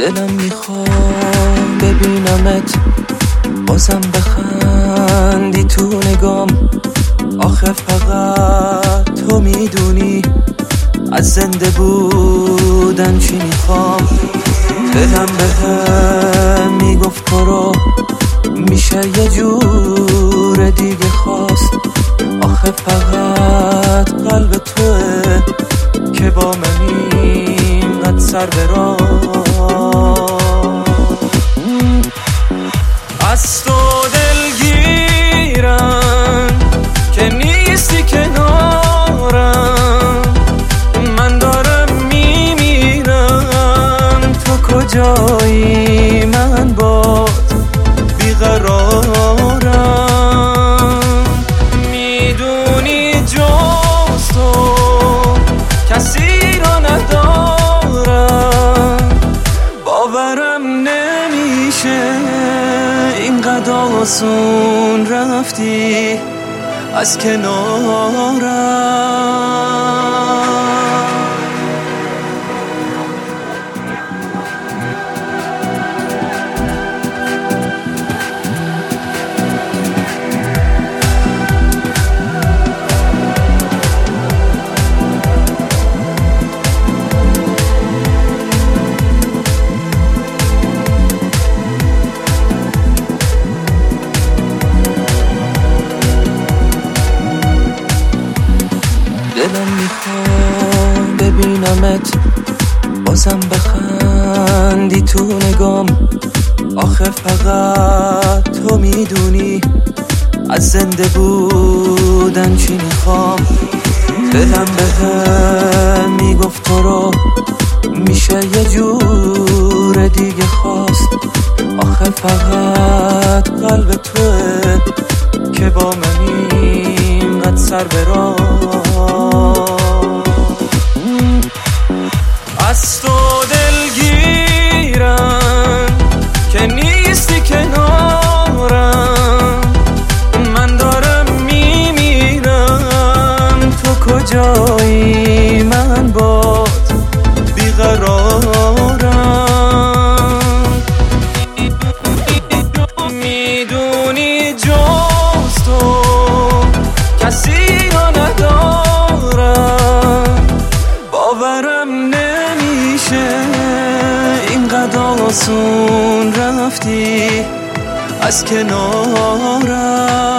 دلم میخوام ببینمت بازم بخندی تو نگام. آخه فقط تو میدونی از زنده بودن چی میخوام. دلم بهم میگفت تو رو میشه یه جور دیگه خواست. آخه فقط قلب توه که با من اینقدر سر برام. از تو دلگیرم که نیستی کنارم. من دارم میمیرم تو کجایی؟ من باد بیقرارم. میدونی جز تو کسی رو ندارم. باورم نمیشه اینقدر آسون رفتی از کنارم. دلم میخوام ببینمت بازم بخندی تو نگام. آخه فقط تو میدونی از زنده بودن چی میخوام. دلم بهم میگفت تو رو میشه یه جور دیگه خواست. آخه فقط قلب توه که با من اینقدر سر برام. از تو دلگیرم که نیستی کنارم. من دارم میمیرم تو کجایی؟ من باد بیقرارم. میدونی جز تو کسی رو ندارم. باورم نمیشه اینقدر آسون رفتی از کنارم.